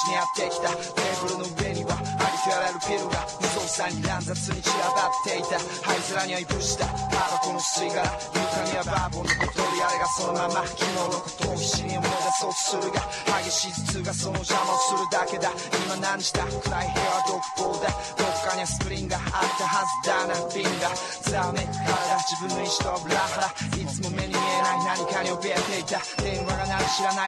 にやってきた。テーブルの上にはありとあらゆるピルが無造作に乱雑に散らばっていた。灰皿にはいぶしたタバコの吸い殻、床にはバーボンの小鳥、あれがそのまま昨日のことを必死に思い出そうとするが、激しい頭痛がその邪魔をするだけだ。今何した暗い部屋は独房だ。どっかにはスクリーンがあったはずだな。ビンがざわめく体、自分の意志とブラハラ、いつも目に見えない何かに怯えていた。電話が鳴る知らな